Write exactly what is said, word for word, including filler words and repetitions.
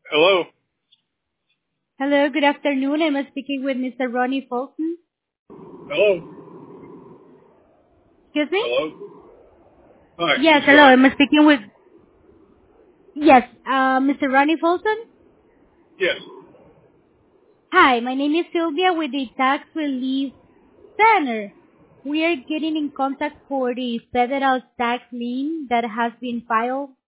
Hello? Hello, good afternoon. I'm speaking with Mister Ronnie Fulton. Hello? Excuse me? Hello? Hi, Yes, this is hello. Ronnie. I'm speaking with yes, uh, Mister Ronnie Fulton. Yes. Hi, my name is Sylvia with the Tax Relief Center. We are getting in contact for the federal tax lien that has been filed